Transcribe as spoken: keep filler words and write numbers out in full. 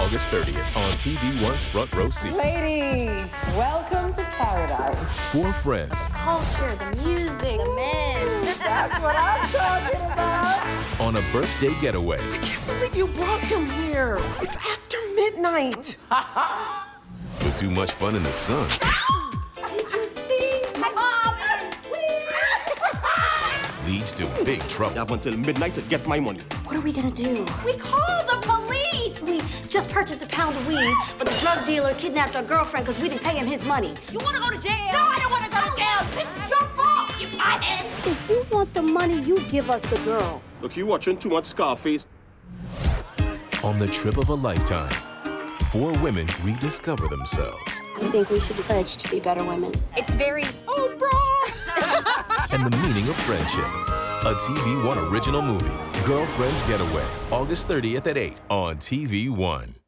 August thirtieth on T V One's Front Row Seat. Ladies, welcome to paradise. Four friends. Culture, the music, the men. That's what I'm talking about. On a birthday getaway. I can't believe you brought him here. It's after midnight. With too much fun in the sun. Did you see my mom? Leads to big You trouble. have until midnight to get my money. What are we gonna do? We called the police! We just purchased a pound of weed, but the drug dealer kidnapped our girlfriend because we didn't pay him his money. You wanna go to jail? No, I don't wanna go to jail! This is your fault, you pothead! If you want the money, you give us the girl. Look, you watching too much Scarface. On the trip of a lifetime, four women rediscover themselves. I think we should pledge to be better women. It's very, oh, bro! And the meaning of friendship. A T V One original movie, Girlfriend's Getaway, August thirtieth at eight on T V One.